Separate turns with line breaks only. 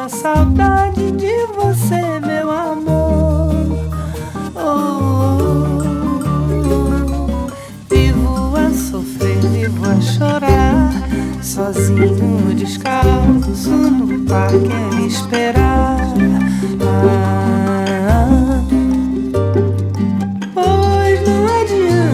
a saudade de você, meu amor. Oh, vivo a sofrer, vivo a chorar, sozinho, descalço, no parque a me esperar.